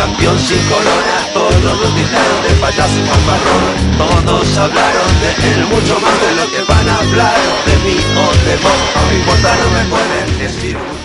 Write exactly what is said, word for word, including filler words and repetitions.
campeón sin corona. Todos lo tildaron de payaso y fanfarrón. Todos hablaron de él mucho más de lo que van a hablar de mí o de vos. No me importa, no me pueden decir